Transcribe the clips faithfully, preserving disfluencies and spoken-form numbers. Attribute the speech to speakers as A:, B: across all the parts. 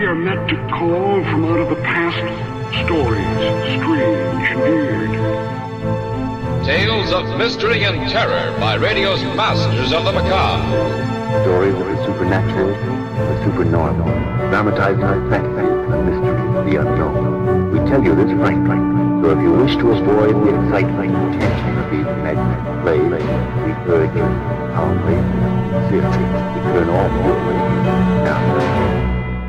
A: We are meant to call from out of the past stories, strange and weird.
B: Tales of mystery and terror by radio's masters of the macabre.
C: Stories of the supernatural, the supernormal, dramatized in fantasy, the mystery, the unknown. We tell you this frankly, so if you wish to avoid the excitement and tension of these imaginary plays, we urge you, calmly, sincerely, to turn off your radio now.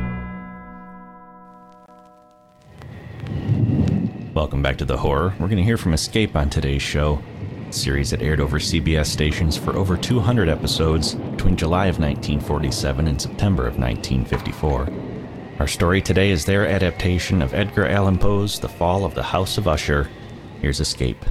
D: Welcome back to The Horror. We're going to hear from Escape on today's show, a series that aired over C B S stations for over two hundred episodes between July of nineteen forty-seven and September of nineteen fifty-four. Our story today is their adaptation of Edgar Allan Poe's The Fall of the House of Usher. Here's Escape.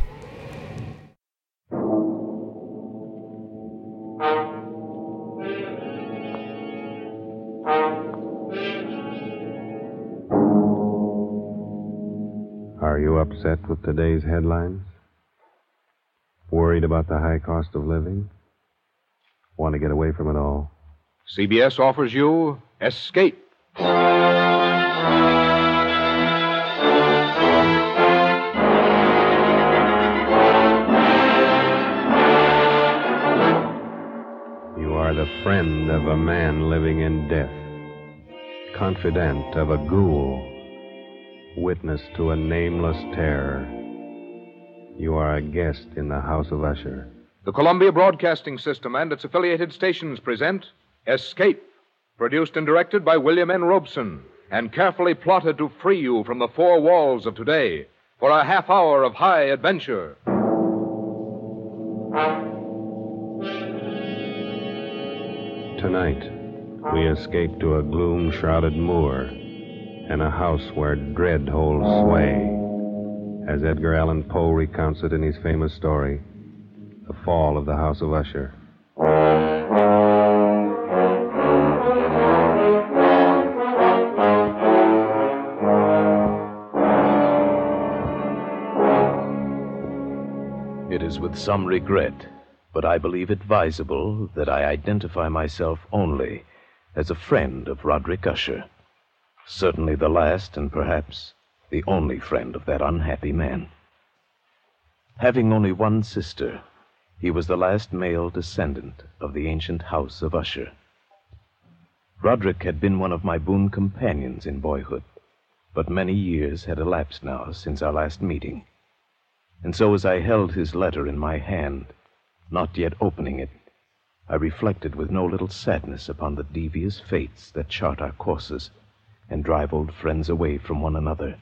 E: Are you upset with today's headlines? Worried about the high cost of living? Want to get away from it all?
F: C B S offers you Escape.
E: You are the friend of a man living in death, confidant of a ghoul, witness to a nameless terror. You are a guest in the House of Usher.
F: The Columbia Broadcasting System and its affiliated stations present Escape, produced and directed by William N. Robeson, and carefully plotted to free you from the four walls of today for a half hour of high adventure.
E: Tonight, we escape to a gloom-shrouded moor and a house where dread holds sway, as Edgar Allan Poe recounts it in his famous story, The Fall of the House of Usher.
G: It is with some regret, but I believe advisable that I identify myself only as a friend of Roderick Usher. Certainly the last and perhaps the only friend of that unhappy man. Having only one sister, he was the last male descendant of the ancient house of Usher. Roderick had been one of my boon companions in boyhood, but many years had elapsed now since our last meeting. And so as I held his letter in my hand, not yet opening it, I reflected with no little sadness upon the devious fates that chart our courses and drive old friends away from one another.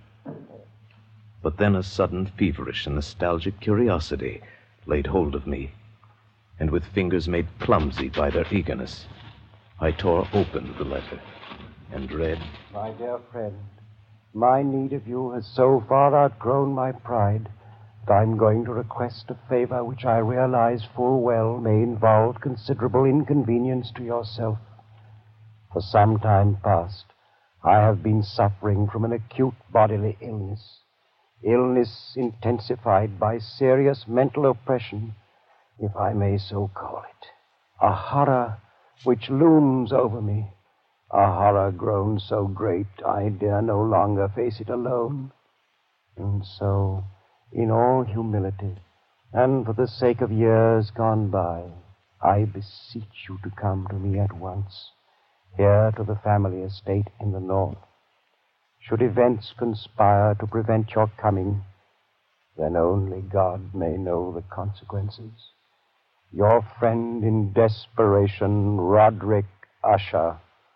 G: But then a sudden feverish and nostalgic curiosity laid hold of me, and with fingers made clumsy by their eagerness, I tore open the letter and read,
H: My dear friend, my need of you has so far outgrown my pride that I'm going to request a favor which I realize full well may involve considerable inconvenience to yourself. For some time past, I have been suffering from an acute bodily illness, illness intensified by serious mental oppression, if I may so call it, a horror which looms over me, a horror grown so great I dare no longer face it alone. And so, in all humility, and for the sake of years gone by, I beseech you to come to me at once, here to the family estate in the north. Should events conspire to prevent your coming, then only God may know the consequences. Your friend in desperation, Roderick Usher.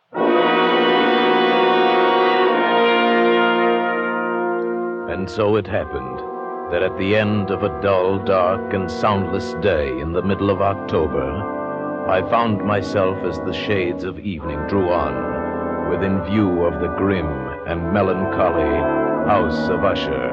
G: And so it happened that at the end of a dull, dark, and soundless day in the middle of October, I found myself as the shades of evening drew on, within view of the grim and melancholy House of Usher.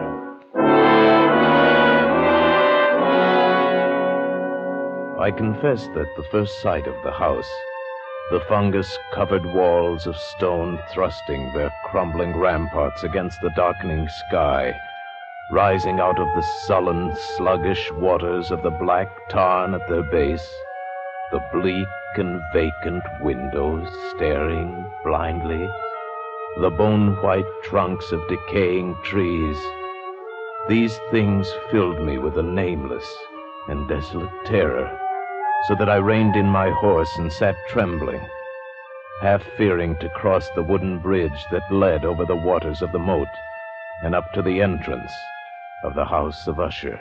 G: I confess that the first sight of the house, the fungus-covered walls of stone thrusting their crumbling ramparts against the darkening sky, rising out of the sullen, sluggish waters of the Black Tarn at their base, the bleak and vacant windows staring blindly, the bone-white trunks of decaying trees. These things filled me with a nameless and desolate terror, so that I reined in my horse and sat trembling, half fearing to cross the wooden bridge that led over the waters of the moat and up to the entrance of the House of Usher.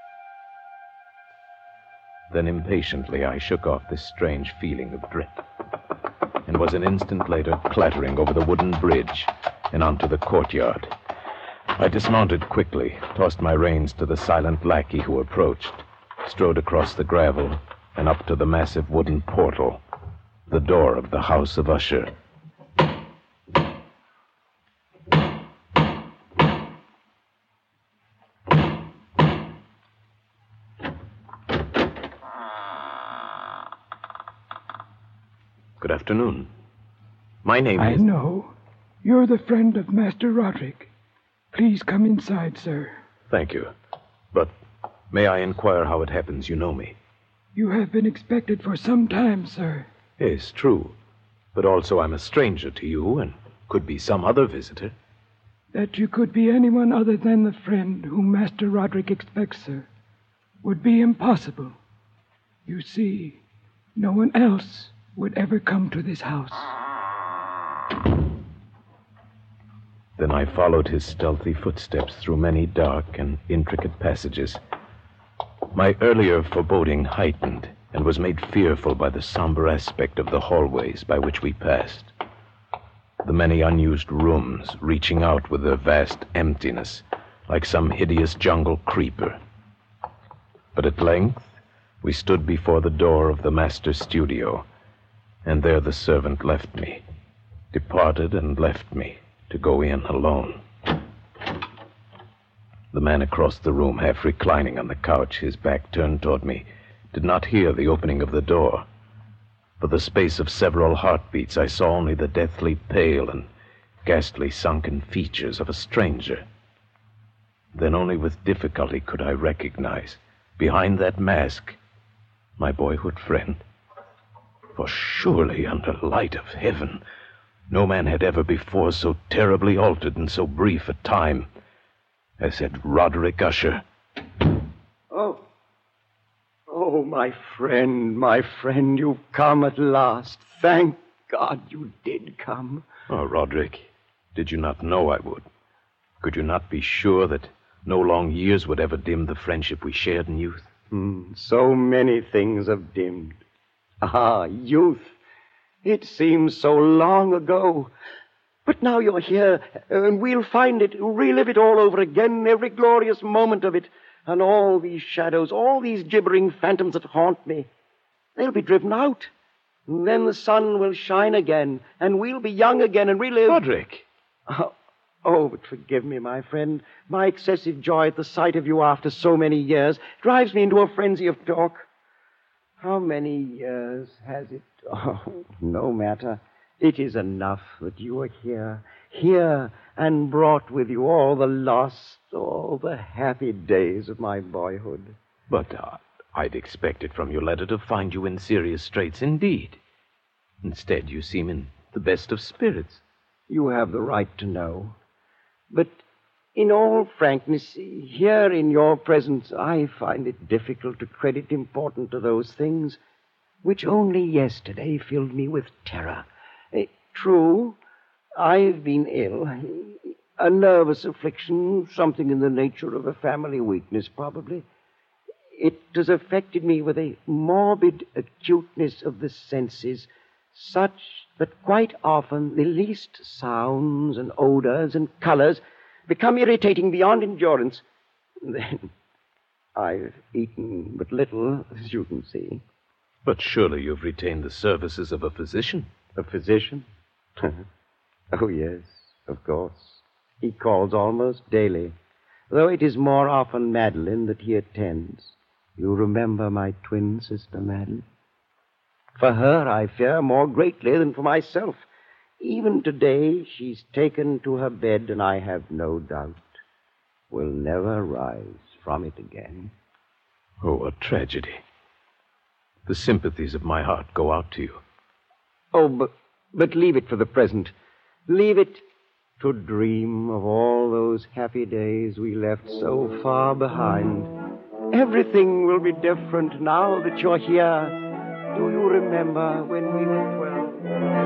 G: Then impatiently I shook off this strange feeling of dread, and was an instant later clattering over the wooden bridge and onto the courtyard. I dismounted quickly, tossed my reins to the silent lackey who approached, strode across the gravel and up to the massive wooden portal, the door of the House of Usher. Good afternoon. My name
I: I
G: is...
I: I know. You're the friend of Master Roderick. Please come inside, sir.
G: Thank you. But may I inquire how it happens you know me?
I: You have been expected for some time, sir.
G: Yes, true. But also I'm a stranger to you and could be some other visitor.
I: That you could be anyone other than the friend whom Master Roderick expects, sir, would be impossible. You see, no one else would ever come to this house.
G: Then I followed his stealthy footsteps through many dark and intricate passages. My earlier foreboding heightened and was made fearful by the somber aspect of the hallways by which we passed. The many unused rooms reaching out with their vast emptiness like some hideous jungle creeper. But at length we stood before the door of the master's studio, and there the servant left me, departed and left me to go in alone. The man across the room, half reclining on the couch, his back turned toward me, did not hear the opening of the door. For the space of several heartbeats, I saw only the deathly pale and ghastly sunken features of a stranger. Then only with difficulty could I recognize, behind that mask, my boyhood friend. For surely, under light of heaven, no man had ever before so terribly altered in so brief a time as had Roderick Usher.
H: Oh. Oh, my friend, my friend, you've come at last. Thank God you did come.
G: Oh, Roderick, did you not know I would? Could you not be sure that no long years would ever dim the friendship we shared in youth?
H: Hmm, so many things have dimmed. Ah, youth. It seems so long ago. But now you're here, and we'll find it, relive it all over again, every glorious moment of it. And all these shadows, all these gibbering phantoms that haunt me, they'll be driven out. And then the sun will shine again, and we'll be young again and relive...
G: Roderick!
H: Oh, oh, but forgive me, my friend. My excessive joy at the sight of you after so many years drives me into a frenzy of talk. How many years has it? Oh, no matter. It is enough that you are here, here, and brought with you all the lost, all the happy days of my boyhood.
G: But uh, I'd expected from your letter to find you in serious straits indeed. Instead, you seem in the best of spirits.
H: You have the right to know. But in all frankness, here in your presence, I find it difficult to credit importance to those things which only yesterday filled me with terror. Uh, true, I've been ill. A nervous affliction, something in the nature of a family weakness, probably. It has affected me with a morbid acuteness of the senses, such that quite often the least sounds and odors and colors become irritating beyond endurance. Then I've eaten but little, as you can see.
G: But surely you've retained the services of a physician.
H: A physician? Oh, yes, of course. He calls almost daily, though it is more often Madeline that he attends. You remember my twin sister, Madeline? For her I fear more greatly than for myself. Even today she's taken to her bed, and I have no doubt will never rise from it again.
G: Oh, a tragedy. The sympathies of my heart go out to you.
H: Oh, but, but leave it for the present. Leave it to dream of all those happy days we left so far behind. Everything will be different now that you're here. Do you remember when we were twelve?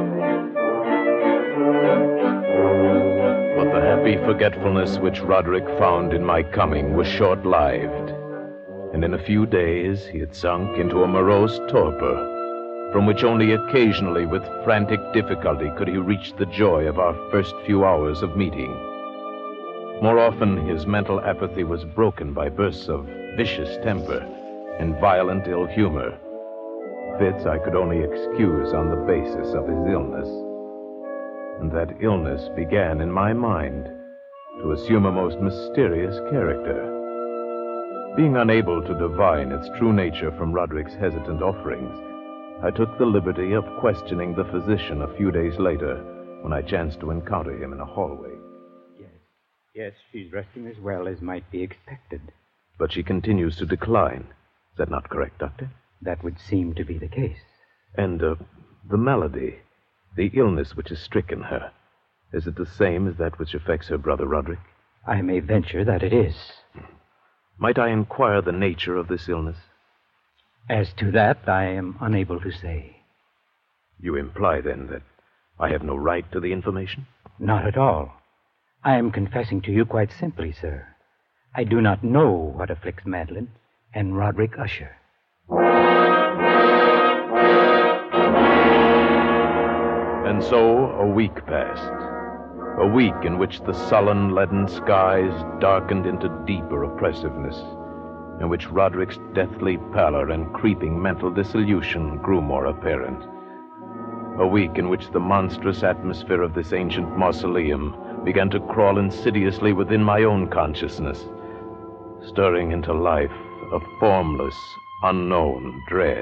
G: But the happy forgetfulness which Roderick found in my coming was short-lived, and in a few days he had sunk into a morose torpor, from which only occasionally with frantic difficulty could he reach the joy of our first few hours of meeting. More often, his mental apathy was broken by bursts of vicious temper and violent ill humor. Fits I could only excuse on the basis of his illness. And that illness began in my mind to assume a most mysterious character. Being unable to divine its true nature from Roderick's hesitant offerings, I took the liberty of questioning the physician a few days later when I chanced to encounter him in a hallway.
J: Yes, yes, she's resting as well as might be expected.
G: But she continues to decline. Is that not correct, Doctor?
J: That would seem to be the case.
G: And, uh, the malady, the illness which has stricken her, is it the same as that which affects her brother Roderick?
J: I may venture that it is.
G: Might I inquire the nature of this illness?
J: As to that, I am unable to say.
G: You imply, then, that I have no right to the information?
J: Not at all. I am confessing to you quite simply, sir. I do not know what afflicts Madeline and Roderick Usher.
G: And so a week passed. A week in which the sullen, leaden skies darkened into deeper oppressiveness, in which Roderick's deathly pallor and creeping mental dissolution grew more apparent. A week in which the monstrous atmosphere of this ancient mausoleum began to crawl insidiously within my own consciousness, stirring into life a formless, unknown dread.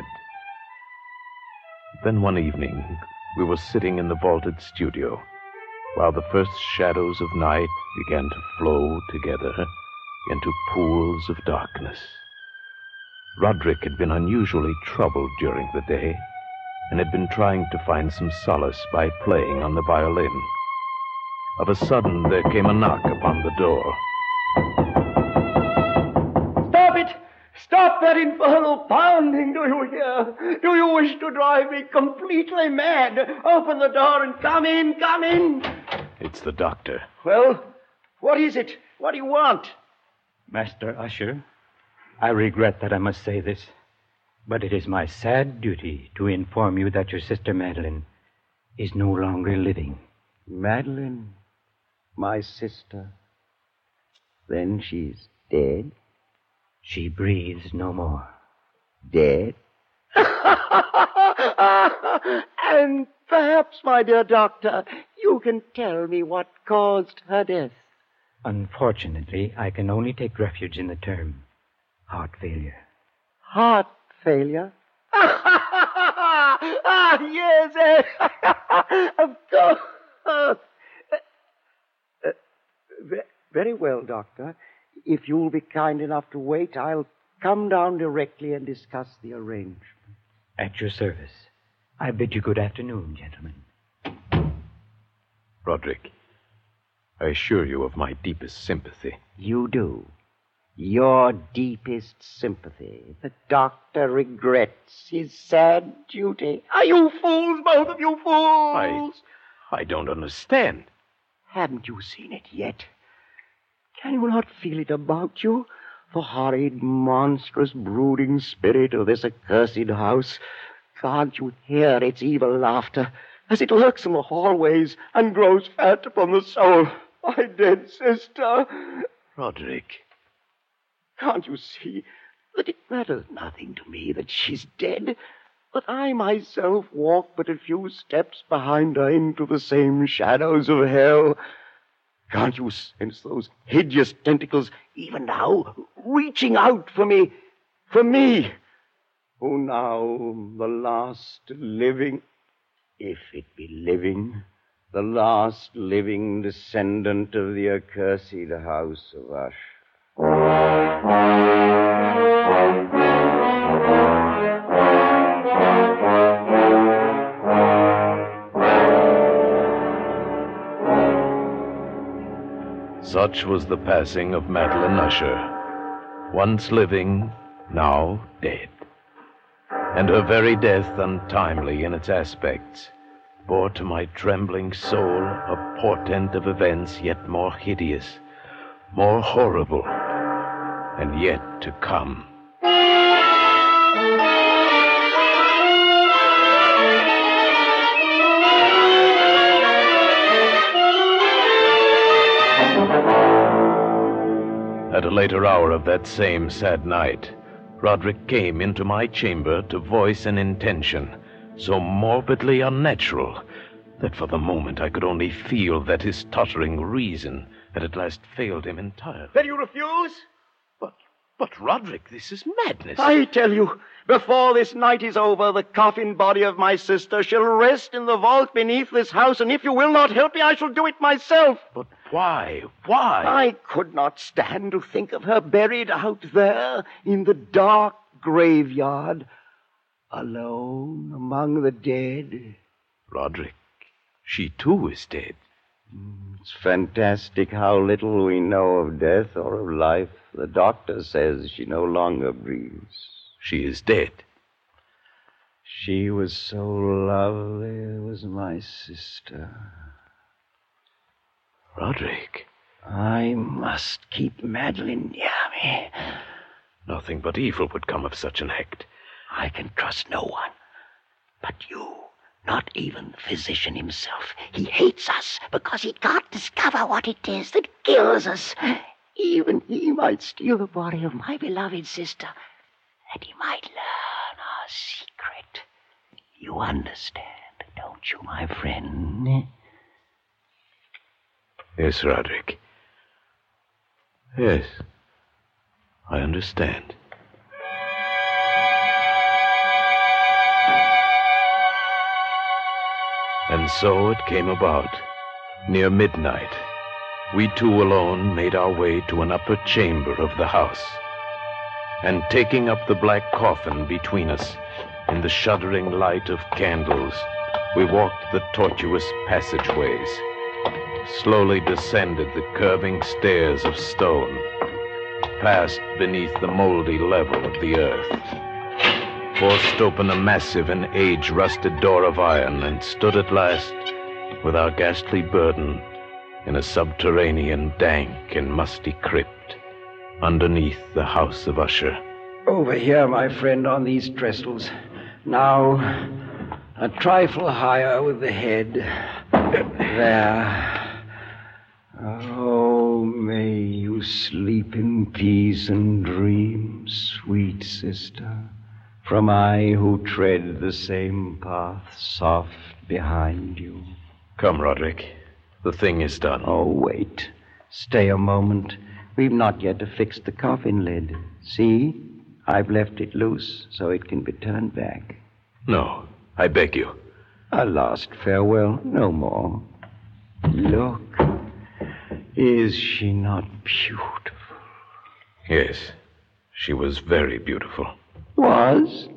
G: Then one evening, we were sitting in the vaulted studio, while the first shadows of night began to flow together into pools of darkness. Roderick had been unusually troubled during the day, and had been trying to find some solace by playing on the violin. Of a sudden, there came a knock upon the door.
H: Stop it! Stop that infernal pounding, do you hear? Do you wish to drive me completely mad? Open the door and come in, come in!
G: It's the doctor.
H: Well, what is it? What do you want?
J: Master Usher, I regret that I must say this, but it is my sad duty to inform you that your sister Madeline is no longer living.
H: Madeline? My sister? Then she's dead?
J: She breathes no more.
H: Dead? And perhaps, my dear doctor, you can tell me what caused her death.
J: Unfortunately, I can only take refuge in the term heart failure.
H: Heart failure? Ah, yes, eh, of course. Uh, uh, very well, doctor. If you'll be kind enough to wait, I'll come down directly and discuss the arrangement.
J: At your service. I bid you good afternoon, gentlemen.
G: Roderick, I assure you of my deepest sympathy.
H: You do. Your deepest sympathy. The doctor regrets his sad duty. Are you fools, both of you fools?
G: I, I don't understand.
H: Haven't you seen it yet? Can you not feel it about you? The horrid, monstrous, brooding spirit of this accursed house. Can't you hear its evil laughter as it lurks in the hallways and grows fat upon the soul? My dead sister.
G: Roderick.
H: Can't you see that it matters nothing to me that she's dead, that I myself walk but a few steps behind her into the same shadows of hell? Can't you sense those hideous tentacles, even now, reaching out for me, for me, who now, the last living, if it be living, the last living descendant of the accursed house of Usher.
G: Such was the passing of Madeline Usher. Once living, now dead. And her very death, untimely in its aspects, bore to my trembling soul a portent of events yet more hideous, more horrible, and yet to come. At a later hour of that same sad night, Roderick came into my chamber to voice an intention so morbidly unnatural that for the moment I could only feel that his tottering reason had at last failed him entirely.
K: Then you refuse?
G: But, but, Roderick, this is madness.
K: I tell you, before this night is over, the coffin body of my sister shall rest in the vault beneath this house, and if you will not help me, I shall do it myself.
G: But why? Why?
K: I could not stand to think of her buried out there in the dark graveyard, alone among the dead.
G: Roderick, she too is dead.
H: It's fantastic how little we know of death or of life. The doctor says she no longer breathes.
G: She is dead.
H: She was so lovely, was my sister.
G: Roderick.
H: I must keep Madeline near me.
G: Nothing but evil would come of such an act.
H: I can trust no one but you. Not even the physician himself. He hates us because he can't discover what it is that kills us. Even he might steal the body of my beloved sister, that he might learn our secret. You understand, don't you, my friend?
G: Yes, Roderick. Yes, I understand. And so it came about. Near midnight, we two alone made our way to an upper chamber of the house. And taking up the black coffin between us, in the shuddering light of candles, we walked the tortuous passageways, slowly descended the curving stairs of stone, passed beneath the moldy level of the earth, forced open a massive and age-rusted door of iron, and stood at last, with our ghastly burden, in a subterranean, dank and musty crypt, underneath the house of Usher.
H: Over here, my friend, on these trestles. Now, a trifle higher with the head. There. Oh, may you sleep in peace and dream, sweet sister, from I who tread the same path soft behind you.
G: Come, Roderick. The thing is done.
H: Oh, wait. Stay a moment. We've not yet affixed the coffin lid. See? I've left it loose so it can be turned back.
G: No, I beg you.
H: A last farewell, no more. Look. Is she not beautiful?
G: Yes, she was very beautiful.
H: Was?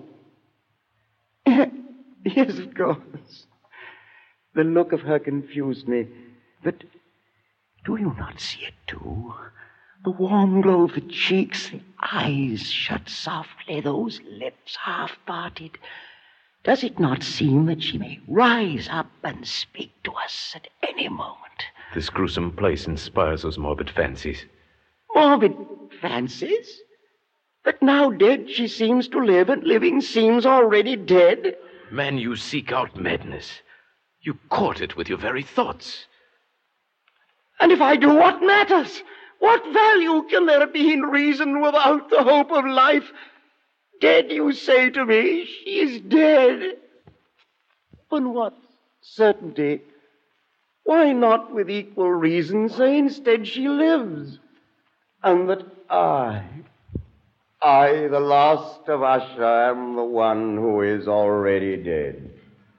H: Yes, of course. The look of her confused me. But do you not see it, too? The warm glow of the cheeks, the eyes shut softly, those lips half-parted. Does it not seem that she may rise up and speak to us at any moment?
G: This gruesome place inspires those morbid fancies.
H: Morbid fancies? That now dead she seems to live, and living seems already dead?
G: Man, you seek out madness. You court it with your very thoughts.
H: And if I do, what matters? What value can there be in reason without the hope of life? Dead, you say to me, she is dead. On what certainty? Why not with equal reason say instead she lives? And that I, I, the last of Usher, am the one who is already dead.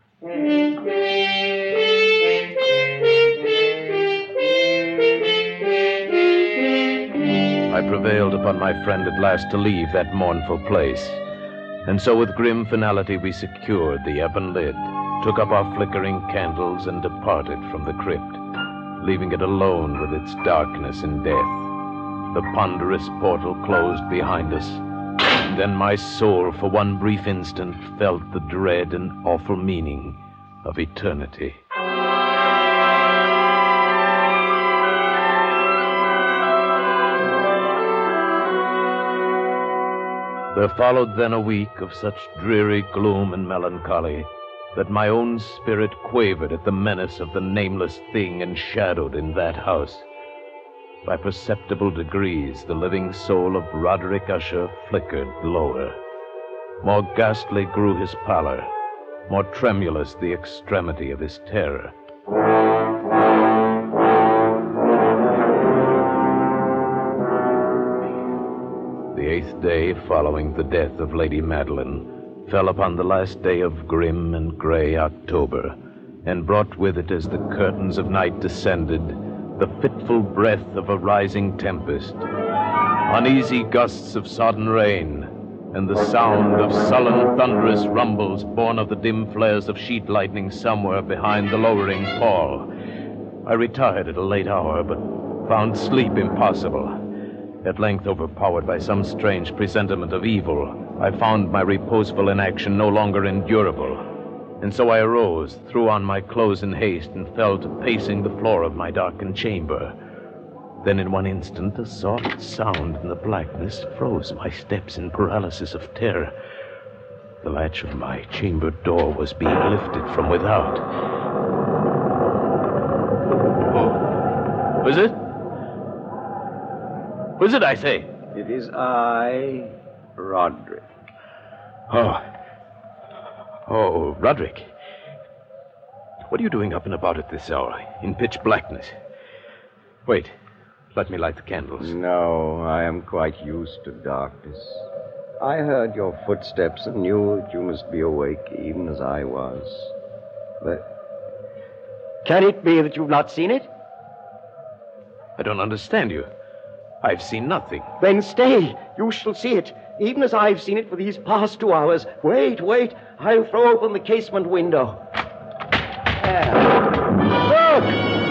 G: I prevailed upon my friend at last to leave that mournful place. And so with grim finality we secured the ebon lid, took up our flickering candles, and departed from the crypt, leaving it alone with its darkness and death. The ponderous portal closed behind us. And then my soul, for one brief instant, felt the dread and awful meaning of eternity. There followed then a week of such dreary gloom and melancholy that my own spirit quavered at the menace of the nameless thing enshadowed in that house. By perceptible degrees, the living soul of Roderick Usher flickered lower. More ghastly grew his pallor, more tremulous the extremity of his terror. The eighth day following the death of Lady Madeline fell upon the last day of grim and gray October, and brought with it, as the curtains of night descended, the fitful breath of a rising tempest, uneasy gusts of sodden rain, and the sound of sullen thunderous rumbles born of the dim flares of sheet lightning somewhere behind the lowering pall. I retired at a late hour, but found sleep impossible. At length, overpowered by some strange presentiment of evil, I found my reposeful inaction no longer endurable. And so I arose, threw on my clothes in haste, and fell to pacing the floor of my darkened chamber. Then in one instant, a soft sound in the blackness froze my steps in paralysis of terror. The latch of my chamber door was being lifted from without. Who? Who is it? Who is it, I say?
L: It is I, Roderick.
G: Oh. Oh, Roderick. What are you doing up and about at this hour, in pitch blackness? Wait. Let me light the candles.
L: No, I am quite used to darkness. I heard your footsteps and knew that you must be awake, even as I was. But
K: can it be that you've not seen it?
G: I don't understand you. I've seen nothing.
K: Then stay. You shall see it, even as I've seen it for these past two hours. Wait, wait. I'll throw open the casement window. There. Look!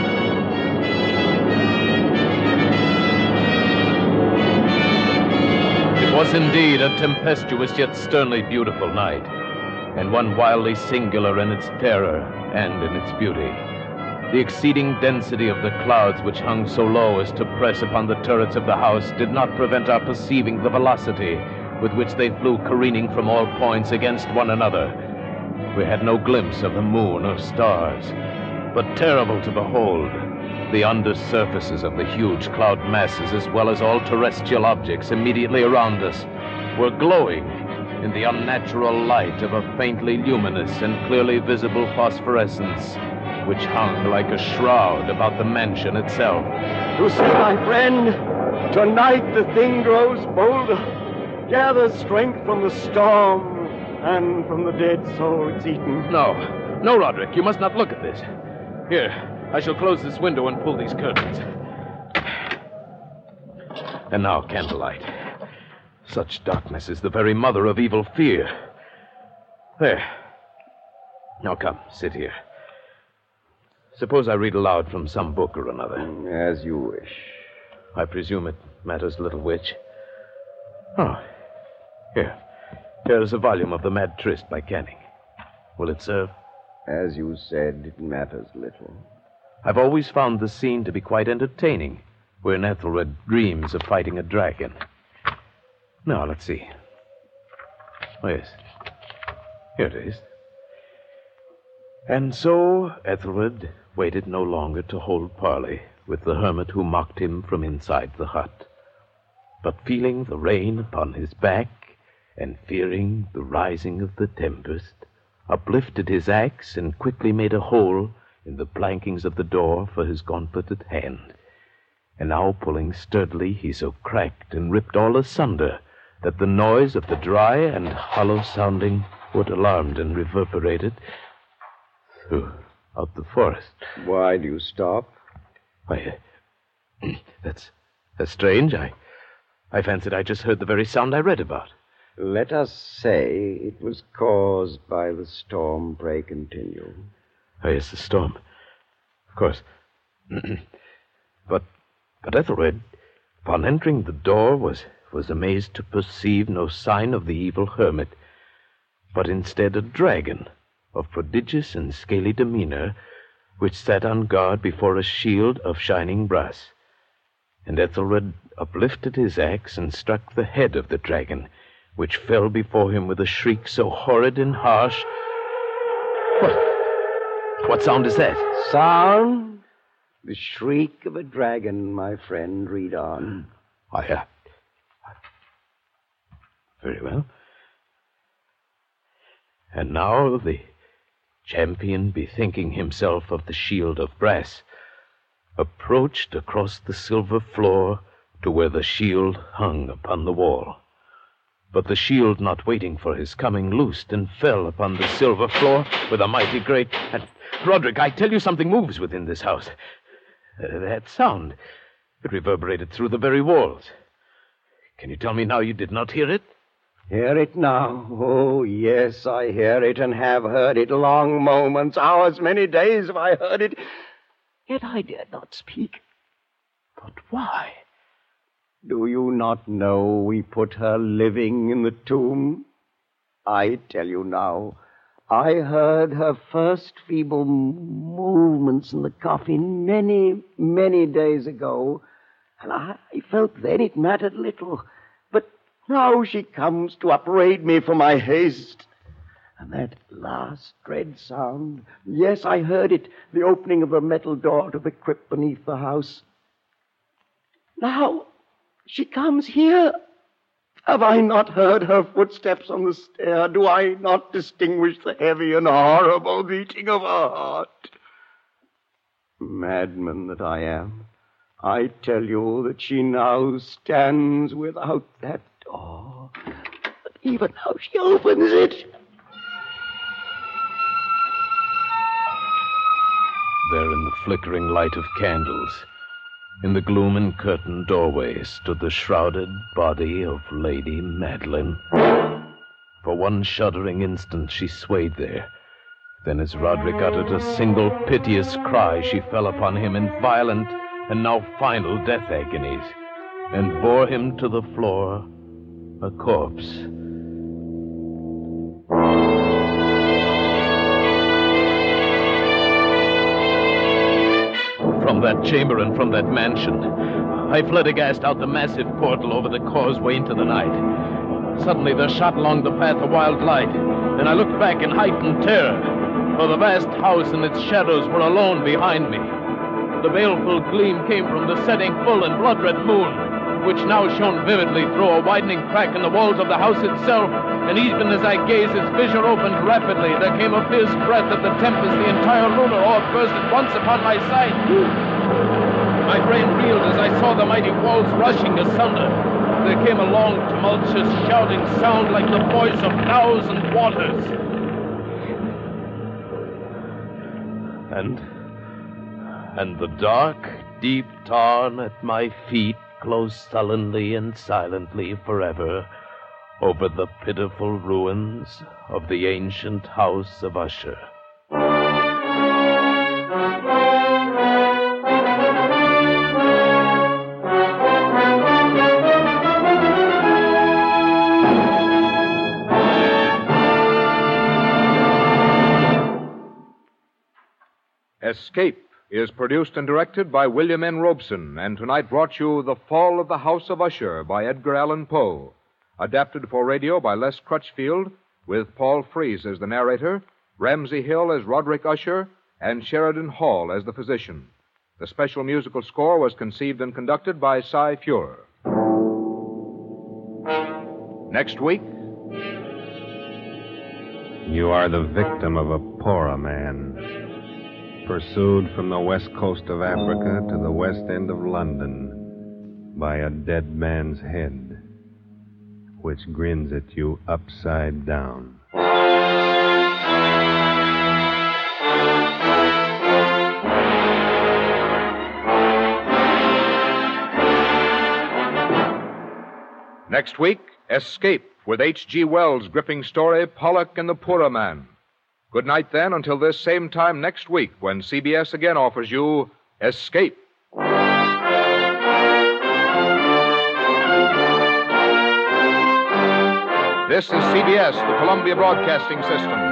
G: It was indeed a tempestuous yet sternly beautiful night, and one wildly singular in its terror and in its beauty. The exceeding density of the clouds which hung so low as to press upon the turrets of the house did not prevent our perceiving the velocity with which they flew careening from all points against one another. We had no glimpse of the moon or stars, but terrible to behold, the undersurfaces of the huge cloud masses, as well as all terrestrial objects immediately around us, were glowing in the unnatural light of a faintly luminous and clearly visible phosphorescence, which hung like a shroud about the mansion itself.
K: You see, my friend, tonight the thing grows bolder, gathers strength from the storm and from the dead soul it's eaten.
G: No, no, Roderick, you must not look at this. Here, I shall close this window and pull these curtains. And now, candlelight. Such darkness is the very mother of evil fear. There. Now come, sit here. Suppose I read aloud from some book or another.
L: As you wish.
G: I presume it matters little which. Oh, here. Here is a volume of The Mad Tryst by Canning. Will it serve?
L: As you said, it matters little.
G: I've always found the scene to be quite entertaining, wherein Ethelred dreams of fighting a dragon. Now, let's see. Oh, yes. Here it is. And so Ethelred waited no longer to hold parley with the hermit who mocked him from inside the hut, but feeling the rain upon his back and fearing the rising of the tempest, uplifted his axe and quickly made a hole in the plankings of the door for his gauntleted hand. And now, pulling sturdily, he so cracked and ripped all asunder that the noise of the dry and hollow-sounding wood alarmed and reverberated throughout the forest.
L: Why do you stop?
G: Why, uh, that's, that's strange. I, I fancied I just heard the very sound I read about.
L: Let us say it was caused by the storm. Pray continue.
G: Oh, yes, the storm. Of course. but, but Ethelred, upon entering the door, was, was amazed to perceive no sign of the evil hermit, but instead a dragon of prodigious and scaly demeanor, which sat on guard before a shield of shining brass. And Ethelred uplifted his axe and struck the head of the dragon, which fell before him with a shriek so horrid and harsh. What? What sound is that?
L: Sound? The shriek of a dragon, my friend. Read on.
G: I, uh... Very well. And now the champion, bethinking himself of the shield of brass, approached across the silver floor to where the shield hung upon the wall. But the shield, not waiting for his coming, loosed and fell upon the silver floor with a mighty great... And, Roderick, I tell you something moves within this house. Uh, that sound, it reverberated through the very walls. Can you tell me now you did not hear it?
L: Hear it now? Oh, yes, I hear it and have heard it. Long moments, hours, many days have I heard it. Yet I dared not speak.
G: But why?
L: Do you not know we put her living in the tomb? I tell you now, I heard her first feeble movements in the coffin many, many days ago, and I felt then it mattered little. But now she comes to upbraid me for my haste. And that last dread sound, yes, I heard it, the opening of the metal door to the crypt beneath the house. Now she comes here. Have I not heard her footsteps on the stair? Do I not distinguish the heavy and horrible beating of her heart? Madman that I am, I tell you that she now stands without that door. But even now she opens it.
G: There in the flickering light of candles, in the gloom and curtained doorway, stood the shrouded body of Lady Madeline. For one shuddering instant she swayed there. Then as Roderick uttered a single piteous cry, she fell upon him in violent and now final death agonies, and bore him to the floor, a corpse. From that chamber and from that mansion, I fled aghast out the massive portal over the causeway into the night. Suddenly there shot along the path a wild light. Then I looked back in heightened terror, for the vast house and its shadows were alone behind me. The baleful gleam came from the setting full and blood-red moon, which now shone vividly through a widening crack in the walls of the house itself, and even as I gazed, its fissure opened rapidly. There came a fierce breath of the tempest. The entire lunar orb burst at once upon my sight. My brain reeled as I saw the mighty walls rushing asunder. There came a long, tumultuous, shouting sound like the voice of thousand waters. And, and the dark, deep tarn at my feet closed sullenly and silently forever over the pitiful ruins of the ancient house of Usher.
F: Escape is produced and directed by William N. Robeson, and tonight brought you The Fall of the House of Usher by Edgar Allan Poe, adapted for radio by Les Crutchfield, with Paul Frees as the narrator, Ramsey Hill as Roderick Usher, and Sheridan Hall as the physician. The special musical score was conceived and conducted by Cy Fuhrer. Next week...
E: You are the victim of a Pora man, pursued from the west coast of Africa to the west end of London by a dead man's head, which grins at you upside down.
F: Next week, Escape, with H G Wells' gripping story, Pollock and the Pura Man. Good night, then, until this same time next week, when C B S again offers you Escape. This is C B S, the Columbia Broadcasting System.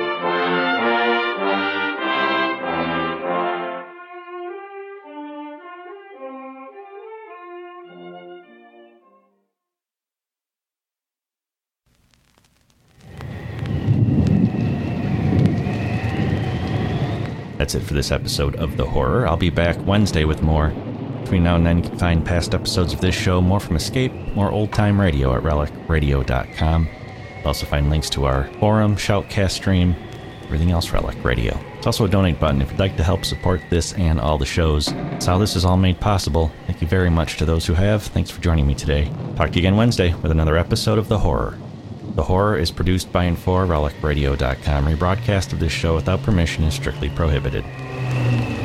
D: That's it for this episode of The Horror. I'll be back Wednesday with more. Between now and then, you can find past episodes of this show, more from Escape, more old-time radio at relic radio dot com. You'll also find links to our forum, Shoutcast stream, everything else Relic Radio. There's also a donate button if you'd like to help support this and all the shows. That's how this is all made possible. Thank you very much to those who have. Thanks for joining me today. Talk to you again Wednesday with another episode of The Horror. The Horror is produced by and for relic radio dot com. Rebroadcast of this show without permission is strictly prohibited.